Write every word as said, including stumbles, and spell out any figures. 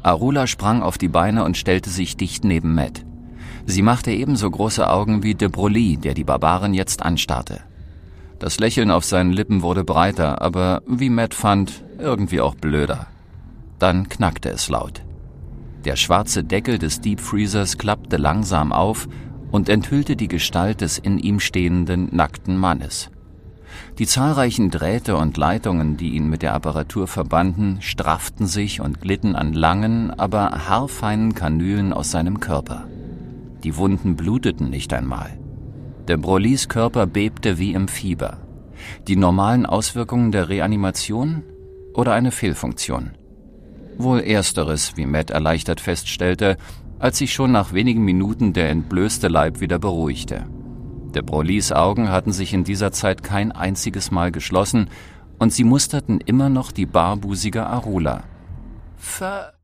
Arula sprang auf die Beine und stellte sich dicht neben Matt. Sie machte ebenso große Augen wie de Broglie, der die Barbaren jetzt anstarrte. Das Lächeln auf seinen Lippen wurde breiter, aber, wie Matt fand, irgendwie auch blöder. Dann knackte es laut. Der schwarze Deckel des Deep Freezers klappte langsam auf und enthüllte die Gestalt des in ihm stehenden, nackten Mannes. Die zahlreichen Drähte und Leitungen, die ihn mit der Apparatur verbanden, strafften sich und glitten an langen, aber haarfeinen Kanülen aus seinem Körper. Die Wunden bluteten nicht einmal. De Broglies Körper bebte wie im Fieber. Die normalen Auswirkungen der Reanimation oder eine Fehlfunktion? Wohl ersteres, wie Matt erleichtert feststellte, als sich schon nach wenigen Minuten der entblößte Leib wieder beruhigte. De Broglies Augen hatten sich in dieser Zeit kein einziges Mal geschlossen und sie musterten immer noch die barbusige Arula. Ver...